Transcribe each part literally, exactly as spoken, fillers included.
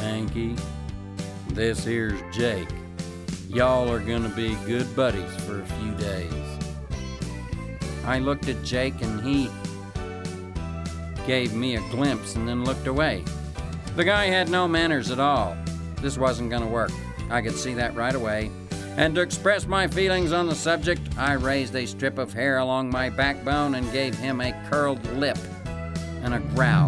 Hanky, this here's Jake. Y'all are gonna be good buddies for a few days. I looked at Jake and he gave me a glimpse and then looked away. The guy had no manners at all. This wasn't gonna work. I could see that right away. And to express my feelings on the subject, I raised a strip of hair along my backbone and gave him a curled lip and a growl.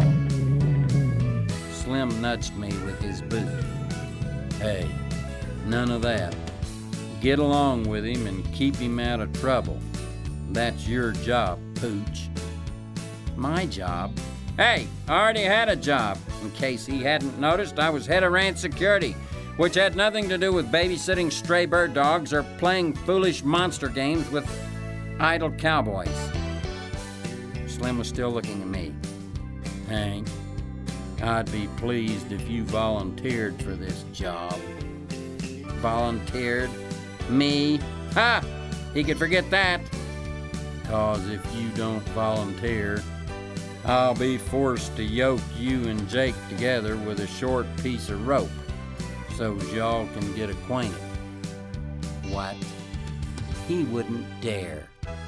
Slim nudged me with his boot. Hey, none of that. Get along with him and keep him out of trouble. That's your job, Pooch. My job? Hey, I already had a job. In case he hadn't noticed, I was head of ranch security, which had nothing to do with babysitting stray bird dogs or playing foolish monster games with idle cowboys. Slim was still looking at me. Hank, I'd be pleased if you volunteered for this job. Volunteered? Me? Ha! He could forget that. 'Cause if you don't volunteer, I'll be forced to yoke you and Jake together with a short piece of rope so y'all can get acquainted. What? He wouldn't dare.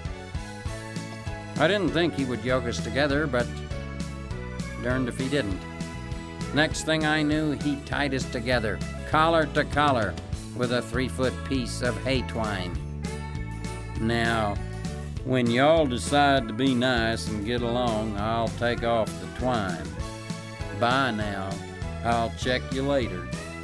I didn't think he would yoke us together, but darned if he didn't. Next thing I knew, he tied us together, collar to collar, with a three-foot piece of hay twine. Now, when y'all decide to be nice and get along, I'll take off the twine. Bye now. I'll check you later.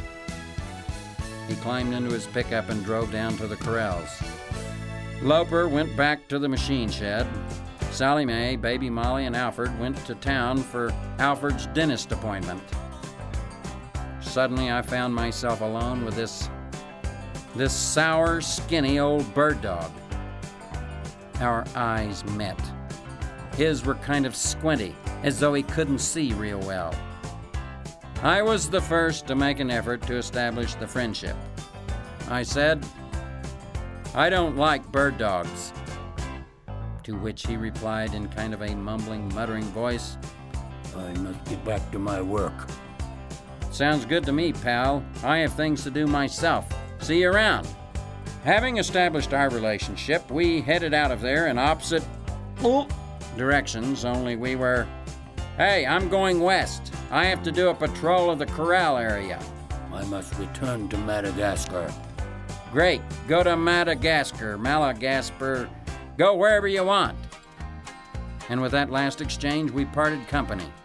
He climbed into his pickup and drove down to the corrals. Loper went back to the machine shed. Sally Mae, Baby Molly, and Alfred went to town for Alfred's dentist appointment. Suddenly, I found myself alone with this, this sour, skinny old bird dog. Our eyes met. His were kind of squinty, as though he couldn't see real well. I was the first to make an effort to establish the friendship. I said, I don't like bird dogs. To which he replied in kind of a mumbling, muttering voice, I must get back to my work. Sounds good to me, pal. I have things to do myself. See you around. Having established our relationship, we headed out of there in opposite directions, only we were, hey, I'm going west. I have to do a patrol of the corral area. I must return to Madagascar. Great. Go to Madagascar, Malagasper, go wherever you want. And with that last exchange, we parted company.